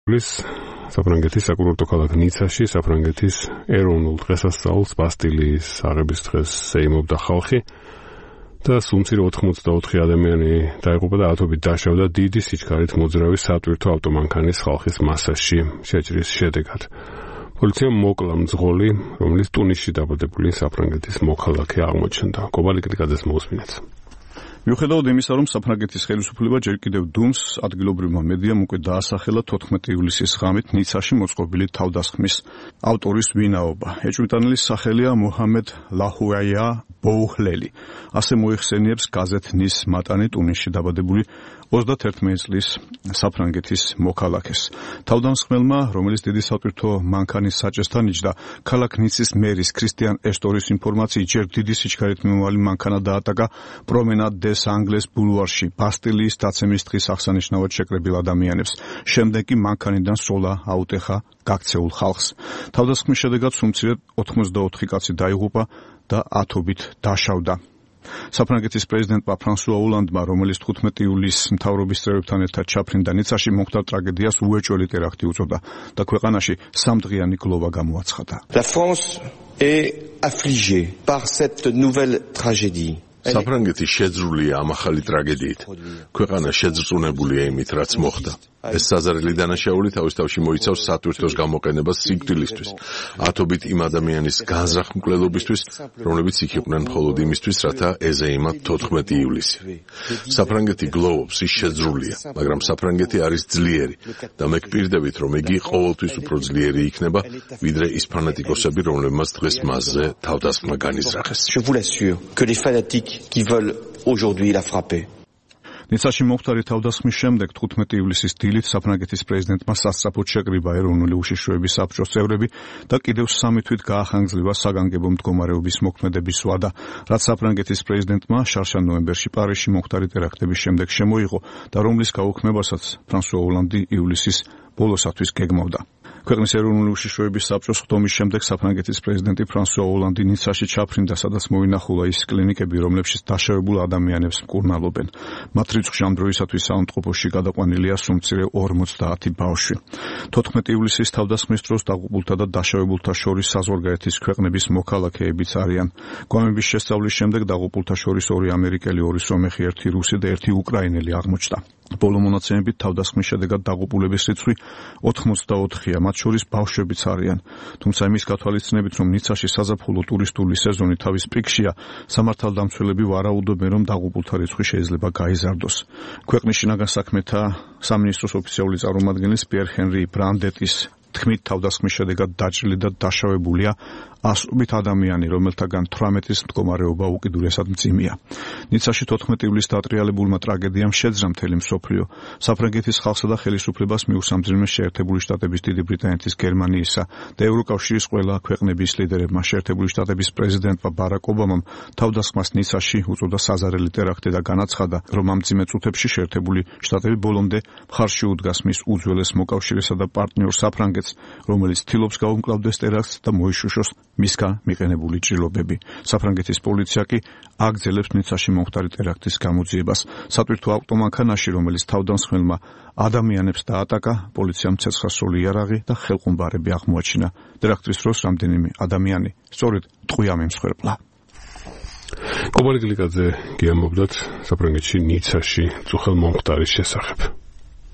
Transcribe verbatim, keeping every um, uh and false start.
საფრანგეთის საკურორტო ქალაქ ნიცაში საფრანგეთის ეროვნულ დღესასწაულს ბასტილიის აღების დღეს ეიმობდა ხალხი და სუმცირ ოთხმოცდაოთხი ადამიანი დაიღუპა და ათობით დაშავდა დიდი სიჩქარით მოძრავი სატვირთო ავტომანქანის ხალხის მასაში შეჭრის შედეგად. პოლიციამ მოკლა მძღოლი, რომელიც ტუნისში დაბადებული საფრანგეთის მოქალაქე აღმოჩნდა. კობალი კრიკაძეს მოусმინეთ. მიუხედავად იმისა, რომ საფრანგეთის ხელისუფლება ჯერ კიდევ დუმს ადგილობრივმა მედიამ უკვე დაასახელა თოთხმეტი ივლისის ღამით ნიცაში მოწყობილი თავდასხმის ავტორის ვინაობა. ეჭვმიტანილის სახელია მოჰამედ ლაჰუაია ბოუჰლელი. ასე მოიხსენიებს გაზეთ ნის მატანი ტუნისში დაბადებული ოცდაათერთმეტი წლის საფრანგეთის მოქალაქეს. თავდამსხმელმა, რომელიც დიდი სატვირთო მანქანის საჭესთან იჯდა, ქალაქ ნიცის მერის ქრისტიან ესტორის ინფორმაციით ჯერ დიდი სიჩქარით მიმავალი მანქანა დაატაკა პრომენად დე სანგლეს ბულვარში ბასტილიის დაცემის დღის აღსანიშნავად შეკრებილ ადამიანებს. შემდეგ კი მანქანიდან სროლა აუტეხა გაქცეულ ხალხს. თავდასხმის შედეგად სუმცირად ოთხმოცდაოთხი კაცი დაიღუპა და ათობით დაშავდა. საფრანგეთის პრეზიდენტმა ფრანსუა ოლანდმა, რომელიც თხუთმეტი ივლისს მთავრობის წევრებთან ერთად ჩაფრინდა ნიცაში, მომხდარ ტრაგედიას უეჭველი ტერაქტი უწოდა და ქვეყანაში სამდღიანი გლოვა გამოაცხადა. La France est affligée par cette nouvelle tragédie. საფრანგეთი შეძრულია ამ ახალი ტრაგედიით. ქვეყანა შეძრწუნებულია იმით, რაც მოხდა. ეს საზარელი დანაშაული თავის თავში მოიცავს სატვირთოს გამოყენებას სიკვდილისთვის. ათობით იმ ადამიანის განზრახ მკვლელობისთვის, რომლებიც იქ იყვნენ მხოლოდ იმისთვის, რათა ეზეიმათ თოთხმეტი ივლისი. საფრანგეთი გლოვობს, ის შეძრულია, მაგრამ საფრანგეთი არის ძლიერი და მე გპირდებით, რომ იგი ყოველთვის უფრო ძლიერი იქნება, ვიდრე ის ფანატიკოსები, რომლებმაც დღეს მასზე თავდასხმა განიზრახეს. Je vous l'assure que les fanatiques qui veulent aujourd'hui la frapper. ნიცაში მომხდარი თავდასხმის შემდეგ თხუთმეტი ივლისის დილით საფრანგეთის პრეზიდენტმა სასწრაფოდ შეკრიბა ეროვნული უშიშროების საბჭოს წევრები და კიდევ სამი თვით გაახანგრძლივა საგანგებო მდგომარეობის მოქმედების ვადა, რაც საფრანგეთის პრეზიდენტმა შარშან ნოემბერში პარიზში მომხდარი ტერაქტების შემდეგ შემოიღო და რომლის გაუქმებასაც ფრანსუა ოლანდი ივლისის ბოლოსათვის გეგმავდა. ქვეყნის ეროვნული უშიშროების საბჭოს ხდომის შემდეგ საფრანგეთის პრეზიდენტი ფრანსუა ოლანდი ნიცაში ჩაფრინდა, სადაც მოინახულა ის კლინიკები, რომლებშიც დაშავებულ ადამიანებს მკურნალობენ. მათ რიცხვში ამ დროისათვის საავადმყოფოში გადაყვანილია სუმცირე ორმოცდაათი ბავშვი. თოთხმეტი ივლისის თავდასხმის დროს დაღუპულთა და დაშავებულთა შორის საზღვარგარეთის ქვეყნების მოქალაქეებიც არიან. გვამების შესწავლის შემდეგ დაღუპულთა შორის ორი ამერიკელი, ორი სომეხი, ერთი რუსი და ერთი უკრაინელი აღმოჩნდა. ბოლო მონაცემებით თავდასხმის შედეგად დაღუპულების რიცხვი ოთხმოცდაოთხია, მათ შორის ბავშვებიც არიან. თუმცა იმის გათვალისწინებით, რომ ნიცაში საზაფხულო ტურისტული სეზონი თავის პიკშია, სამართალდამცველები ვარაუდობენ, რომ დაღუპულთა რიცხვი შეიძლება გაიზარდოს. ქვეყნის შინაგან საქმეთა სამინისტროს ოფიციალური წარმომადგენლის პიერ ჰენრი ბრანდეტის თქმით, თავდასხმის შედეგად დაჭრილი და დაშავებულია ასობით ადამიანი, რომელთაგან თვრამეტის მდგომარეობა უკიდურესად მძიმეა. ნიცაში თოთხმეტი ივლისს დატრიალებულმა ტრაგედიამ შეძრა მთელი მსოფლიო. საფრანგეთის ხალხსა და ხელისუფლებას მიუსამძიმეს შეერთებული შტატების, დიდი ბრიტანეთის, გერმანიისა და ევროკავშირის ყველა ქვეყნების ლიდერებმა. შეერთებული შტატების პრეზიდენტმა ბარაკ ობამამ თავდასხმას ნიცაში უწოდა საზარელი ტერაქტი და განაცხადა, რომ ამ მძიმე წუთებში შეერთებული შტატები ბოლომდე მხარში უდგას მის უძველეს მოკავშირესა და პარტნიორ საფრანგეთს, რომელიც ცდილობს გაუმკლავდეს ტერაქტს და მოიშუშოს მისგან მიყენებული ჭრილობები. საფრანგეთის პოლიცია კი აგრძელებს ნიცაში მომხდარი ტერაქტის გამოძიებას. სატვირთო ავტომანქანაში, რომელიც თავდამსხმელმა ადამიანებს დაატაკა, პოლიციამ ცეცხლსროლი იარაღი და ხელყუმბარები აღმოაჩინა. ტერაქტის დროს რამდენიმე ადამიანი სწორედ ტყვია მიმსხვერპლა. კობალი გლიკაძე გიამბობდათ საფრანგეთში ნიცაში წუხელ მომხდარის შესახებ.